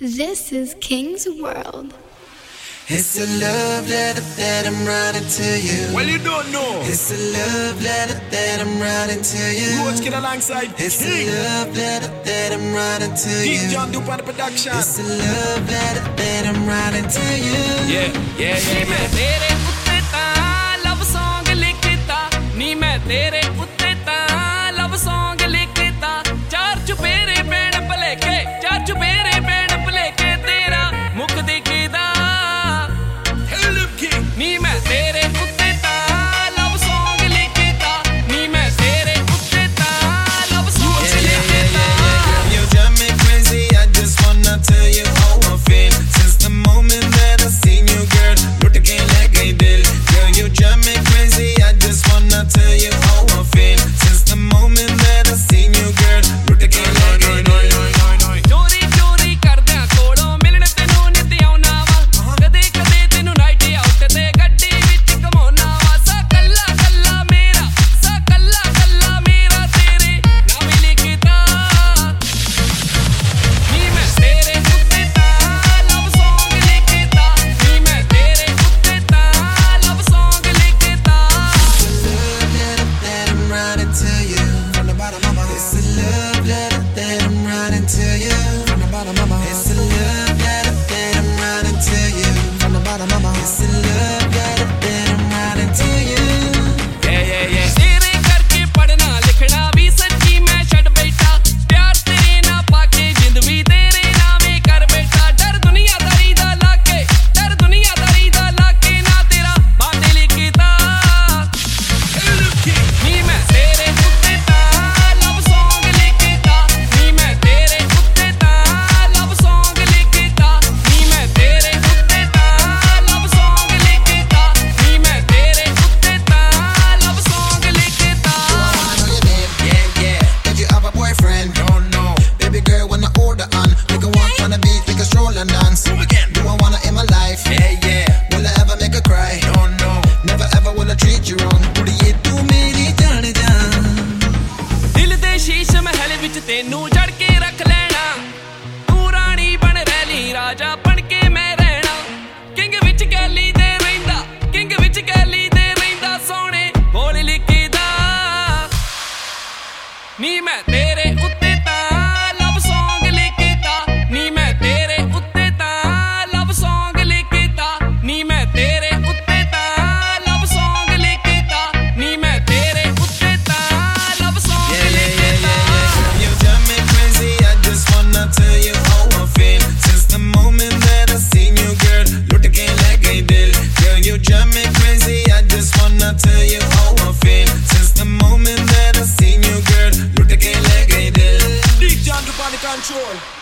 This is King's World. It's a love letter that I'm writing to you. Well, you don't know. It's a love letter that I'm writing to you. Roach Kid alongside It's King. a love letter that I'm writing to Deep you. John Dupe on the production. It's a love letter that I'm writing to you. Yeah. मैं तेरे उत्ते तां love song लिखता नी मैं तेरे उत्ते तां love song लिखता चार चुफेरे पैण भलेखे चार चुफेरे पैण भलेखे तेरा मुख दिखदा Tell them King. नी मैं तेरे उत्ते तां love song लिखता नी मैं तेरे उत्ते तां love song लिखता Girl, you drive me crazy. I just wanna tell you how I feel. Since the moment that I seen you, girl, lute ke lag gayi dil. Girl, you drive me crazy. I just wanna tell you how I feel. Since the moment that I seen you, girl, lute ke lag gayi dil. चोरी चोरी करदियां कोलों मिलण तैनूं नित आउणा वा कदे कदे तैनूं night out ते गड्डी विच घुमाउणा वा सा कल्ला कल्ला मेरा तेरे नाम लिखता नी मैं तेरे उत्ते तां लव सॉन्ग लिखता नी मैं तेरे उत्ते तां लव सॉन्ग लिखता Love letter that I'm writing to you. From the bottom of my heart. It's a love letter that I'm writing to you. From the bottom of my heart. It's a love letter that I'm writing to you. From the bottom of my heart. It's a love letter that I'm writing to you. Yeah. तेरे करके पढ़ना लिखना भी सच्ची मैं छड़ बैठा प्यार तेरे ना पाके जिंद भी तेरे नामे कर बैठा डर दुनियादारी दा लाके ना तेरा बातें लिखता Tell them King. नी मैं तेरे उत्ते तां लव सॉन्ग लिखता नी मैं तेरे उत्ते तां लव सॉन्ग लिखता नी मैं तेरे उत्ते तां लव सॉन्ग लिखता नी मैं तेरे उत्ते तां लव सॉन्ग लिखता I know your name, yeah. Did you have a boyfriend? Don't know. Baby girl, when I order on, we can walk on the beach, we can stroll and dance. Come again. Do I wanna in my life? Yeah. Will I ever make her cry? Don't know. Never ever will I treat you wrong. ਕੁੜੀਏ ਤੂੰ ਮੇਰੀ ਜਾਨ ਜਾਨ ਦਿਲ ਦੇ ਸ਼ੀਸ਼ ਮਹਿਲ ਵਿੱਚ ਤੈਨੂੰ ਜੜ ਕੇ ਰੱਖ ਲੈਣਾ ਤੂੰ ਰਾਣੀ ਬਣ ਰਹਿਲੀ ਰਾਜਾ ਬਣ ਕੇ ਮੈਂ ਰਹਿਣਾ ਕਿੰਗ ਵਿੱਚ ਗੈਲੀ ਦੇ ਰਹਿੰਦਾ ਸੋਹਣੇ ਬੋਲ ਲਿਖਦਾ ਨੀ ਮੈਂ ਤੇਰੇ ਉੱਤੇ ਤਾਂ ਲਵ ਸੌਂਗ ਲਿਖਦਾ ਨੀ ਮੈਂ ਤੇਰੇ ਉੱਤੇ ਤਾਂ ਲਵ ਸੌਂਗ ਲਿਖਦਾ ਨੀ ਮੈਂ ਤੇਰੇ ਉੱਤੇ ਤਾਂ ਲਵ ਸੌਂਗ ਲਿਖਦਾ ਨੀ ਮੈਂ ਤੇਰੇ ਉੱਤੇ ਤਾਂ ਲਵ ਸੌਂਗ ਲਿਖਦਾ You drive me crazy, I just wanna tell you how I feel. Since the moment that I seen you, girl, lute ke lag gayi dil. Girl, you drive me crazy, I just wanna tell you how I feel. Since the moment that I seen you, girl, lute ke lag gayi dil. Deep John Dupe on the control.